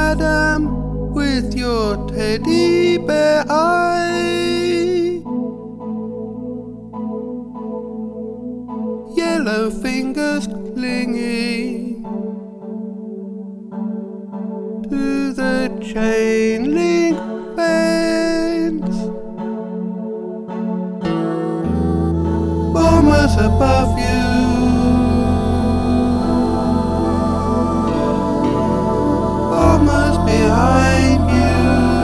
madam, with your teddy bear eye. Yellow fingers clinging to the chain link fence. Bombers above you, bombers behind you.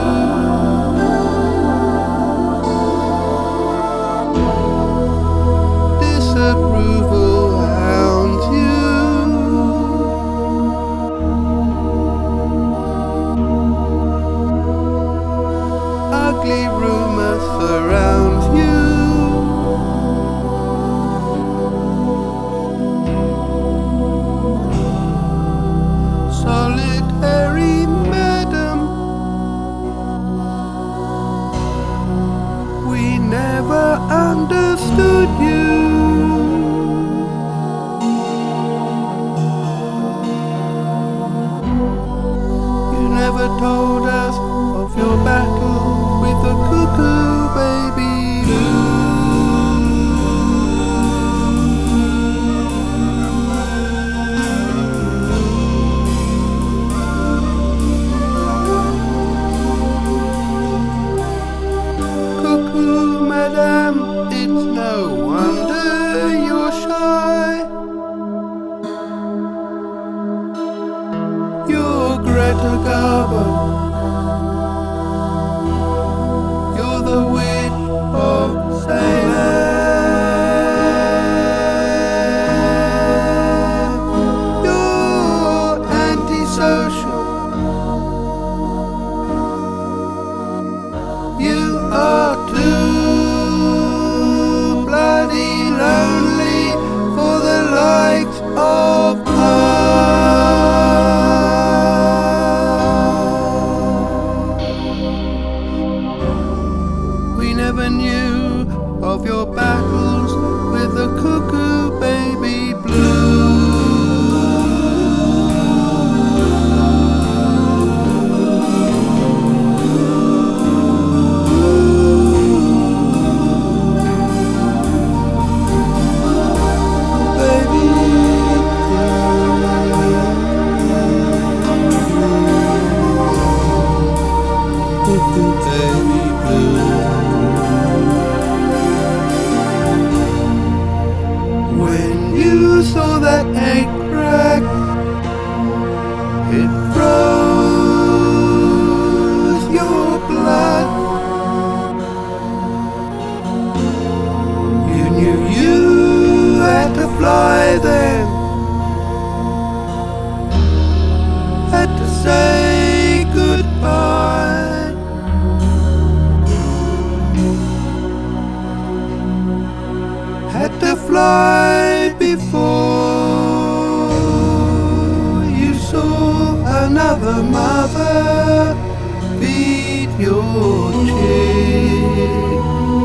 Disapproval hounds you. Ugly rumors surround you. Solitary madam, we never understood you. You never told us of your battle with the cuckoo baby blue. Cuckoo madam, it's no wonder you're shy. You're Greta Garbo, you're the witch of Salem. You're antisocial, you are too bloody lonely for the likes of us. We never knew of your battles with the cuckoo baby blue. When you saw that egg crack, it froze your blood. You knew you had to fly then, had to say goodbye. Had to fly before you saw another mother feed your chick.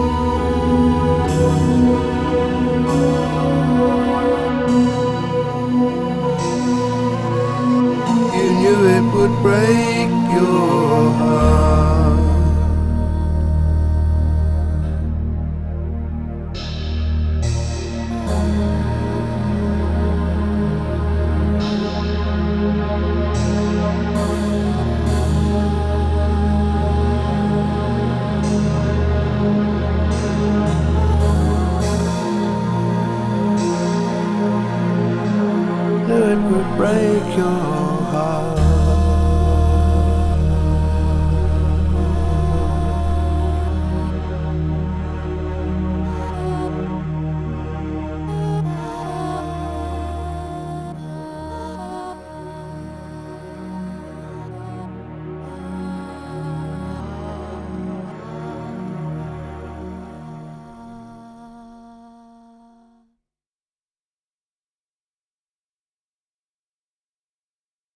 You knew it would break your heart. It would break your